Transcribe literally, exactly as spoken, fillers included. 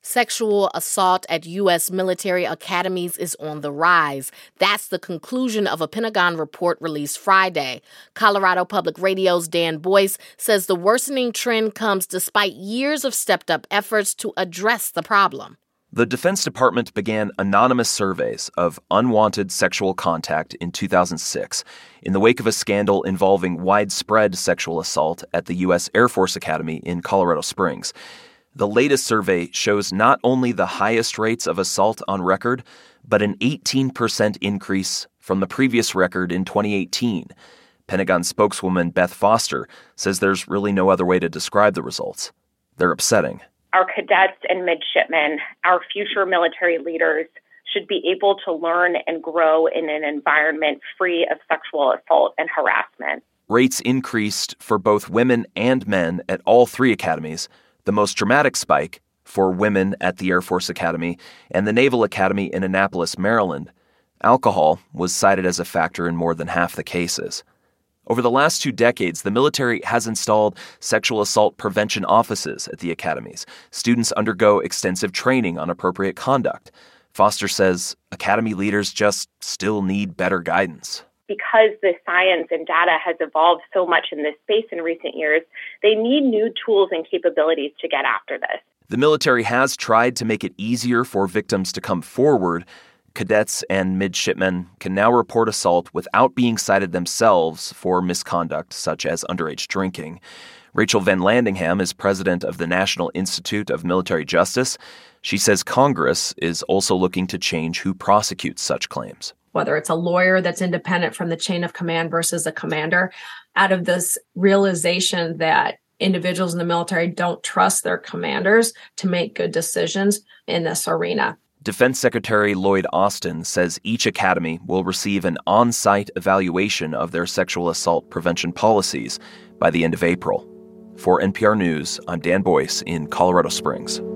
Sexual assault at U S military academies is on the rise. That's the conclusion of a Pentagon report released Friday. Colorado Public Radio's Dan Boyce says the worsening trend comes despite years of stepped-up efforts to address the problem. The Defense Department began anonymous surveys of unwanted sexual contact in two thousand six in the wake of a scandal involving widespread sexual assault at the U S Air Force Academy in Colorado Springs. The latest survey shows not only the highest rates of assault on record, but an eighteen percent increase from the previous record in twenty eighteen. Pentagon spokeswoman Beth Foster says there's really no other way to describe the results. They're upsetting. Our cadets and midshipmen, our future military leaders, should be able to learn and grow in an environment free of sexual assault and harassment. Rates increased for both women and men at all three academies. The most dramatic spike for women at the Air Force Academy and the Naval Academy in Annapolis, Maryland. Alcohol was cited as a factor in more than half the cases. Over the last two decades, the military has installed sexual assault prevention offices at the academies. Students undergo extensive training on appropriate conduct. Foster says academy leaders just still need better guidance. Because the science and data has evolved so much in this space in recent years, they need new tools and capabilities to get after this. The military has tried to make it easier for victims to come forward. Cadets and midshipmen can now report assault without being cited themselves for misconduct, such as underage drinking. Rachel Van Landingham is president of the National Institute of Military Justice. She says Congress is also looking to change who prosecutes such claims. Whether it's a lawyer that's independent from the chain of command versus a commander, out of this realization that individuals in the military don't trust their commanders to make good decisions in this arena. Defense Secretary Lloyd Austin says each academy will receive an on-site evaluation of their sexual assault prevention policies by the end of April. For N P R News, I'm Dan Boyce in Colorado Springs.